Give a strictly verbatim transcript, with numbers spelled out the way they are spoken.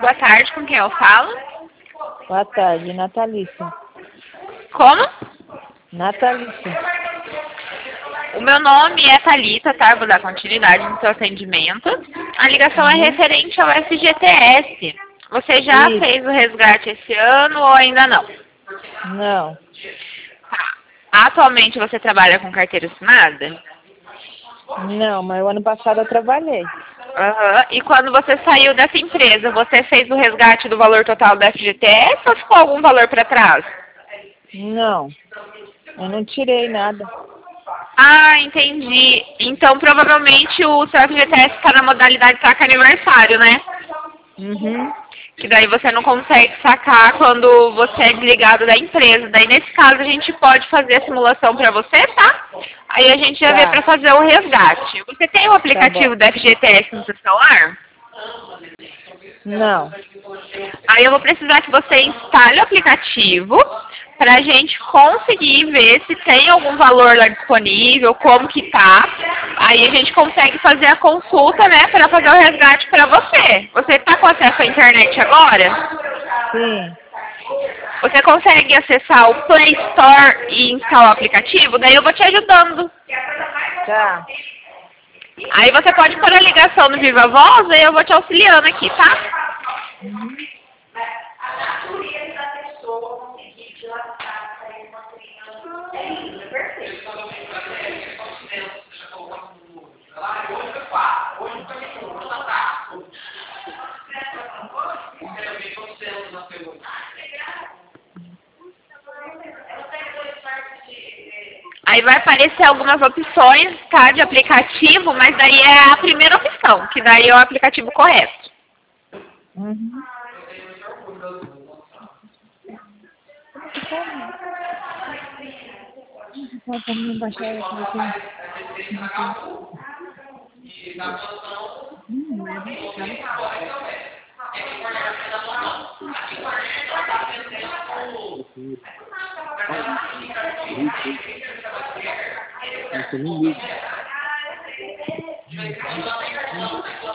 Boa tarde, com quem eu falo? Boa tarde, Natalícia. Como? Natalícia. O meu nome é Thalita, tá? Eu vou dar continuidade no seu atendimento. A ligação é Uhum. referente ao F G T S. Você já Isso. fez o resgate esse ano ou ainda não? Não, Tá. Atualmente você trabalha com carteira assinada? não, mas o ano passado eu trabalhei. Aham. E quando você saiu dessa empresa, você fez o resgate do valor total do F G T S ou ficou algum valor para trás? Não, eu não tirei nada. Ah, entendi. Então provavelmente o seu F G T S está na modalidade saca aniversário, né? Uhum. Que daí você não consegue sacar quando você é desligado da empresa. Daí nesse caso a gente pode fazer a simulação para você, tá? Aí a gente já vê Tá, para fazer o resgate. Você tem o tá bom. aplicativo do F G T S no seu celular? Não, Aí eu vou precisar que você instale o aplicativo para a gente conseguir ver se tem algum valor lá disponível, como que tá. Aí a gente consegue fazer a consulta, né, para fazer o resgate para você. Você está com acesso à internet agora? sim, Você consegue acessar o Play Store e instalar o aplicativo? Daí eu vou te ajudando. tá. Aí você pode pôr a ligação no Viva Voz e eu vou te auxiliando aqui, tá? Uhum. Aí vai aparecer algumas opções, tá, de aplicativo, mas daí é a primeira opção, que daí é o aplicativo correto. Uhum. Só pra mim baixar aqui, aqui. Hum, é baixar. Você não liga.